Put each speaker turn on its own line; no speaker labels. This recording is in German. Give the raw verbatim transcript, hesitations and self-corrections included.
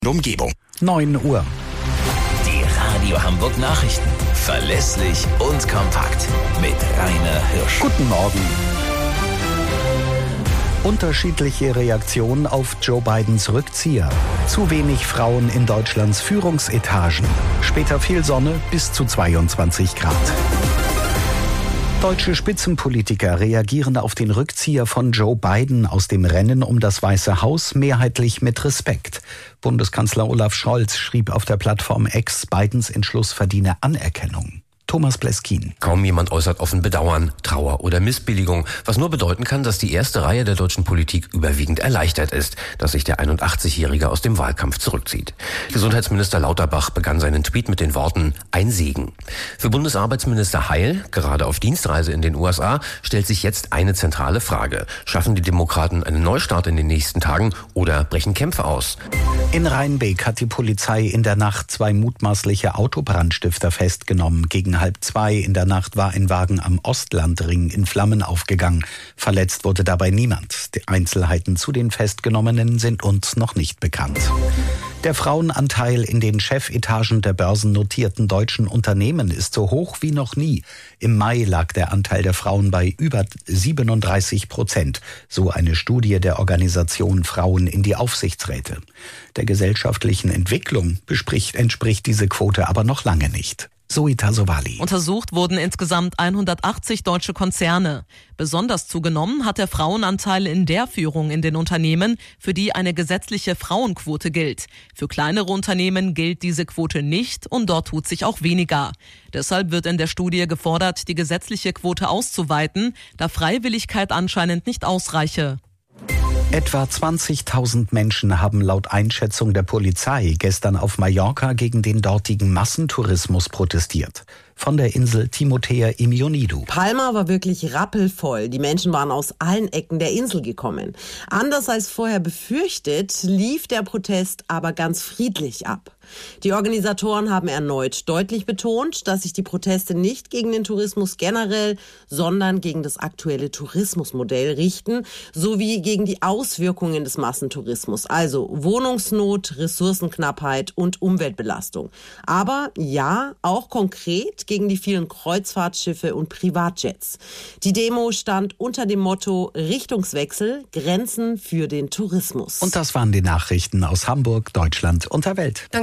Umgebung.
neun Uhr.
Die Radio Hamburg Nachrichten. Verlässlich und kompakt. Mit Rainer Hirsch.
Guten Morgen. Unterschiedliche Reaktionen auf Joe Bidens Rückzieher. Zu wenig Frauen in Deutschlands Führungsetagen. Später viel Sonne bis zu zweiundzwanzig Grad. Deutsche Spitzenpolitiker reagieren auf den Rückzieher von Joe Biden aus dem Rennen um das Weiße Haus mehrheitlich mit Respekt. Bundeskanzler Olaf Scholz schrieb auf der Plattform X, Bidens Entschluss verdiene Anerkennung. Thomas Bleskin.
Kaum jemand äußert offen Bedauern, Trauer oder Missbilligung, was nur bedeuten kann, dass die erste Reihe der deutschen Politik überwiegend erleichtert ist, dass sich der einundachtzigjährige aus dem Wahlkampf zurückzieht. Gesundheitsminister Lauterbach begann seinen Tweet mit den Worten „Ein Segen". Für Bundesarbeitsminister Heil, gerade auf Dienstreise in den U S A, stellt sich jetzt eine zentrale Frage. Schaffen die Demokraten einen Neustart in den nächsten Tagen oder brechen Kämpfe aus?
In Rheinbeek hat die Polizei in der Nacht zwei mutmaßliche Autobrandstifter festgenommen. Gegen halb zwei in der Nacht war ein Wagen am Ostlandring in Flammen aufgegangen. Verletzt wurde dabei niemand. Die Einzelheiten zu den Festgenommenen sind uns noch nicht bekannt. Der Frauenanteil in den Chefetagen der börsennotierten deutschen Unternehmen ist so hoch wie noch nie. Im Mai lag der Anteil der Frauen bei über siebenunddreißig Prozent, so eine Studie der Organisation Frauen in die Aufsichtsräte. Der gesellschaftlichen Entwicklung bespricht, entspricht diese Quote aber noch lange nicht. Zoe Tasovali.
Untersucht wurden insgesamt hundertachtzig deutsche Konzerne. Besonders zugenommen hat der Frauenanteil in der Führung in den Unternehmen, für die eine gesetzliche Frauenquote gilt. Für kleinere Unternehmen gilt diese Quote nicht und dort tut sich auch weniger. Deshalb wird in der Studie gefordert, die gesetzliche Quote auszuweiten, da Freiwilligkeit anscheinend nicht ausreiche.
Etwa zwanzigtausend Menschen haben laut Einschätzung der Polizei gestern auf Mallorca gegen den dortigen Massentourismus protestiert. Von der Insel Timothea im Ionidou.
Palma war wirklich rappelvoll. Die Menschen waren aus allen Ecken der Insel gekommen. Anders als vorher befürchtet, lief der Protest aber ganz friedlich ab. Die Organisatoren haben erneut deutlich betont, dass sich die Proteste nicht gegen den Tourismus generell, sondern gegen das aktuelle Tourismusmodell richten, sowie gegen die Auswirkungen des Massentourismus, also Wohnungsnot, Ressourcenknappheit und Umweltbelastung. Aber ja, auch konkret gegen die vielen Kreuzfahrtschiffe und Privatjets. Die Demo stand unter dem Motto Richtungswechsel, Grenzen für den Tourismus.
Und das waren die Nachrichten aus Hamburg, Deutschland und der Welt.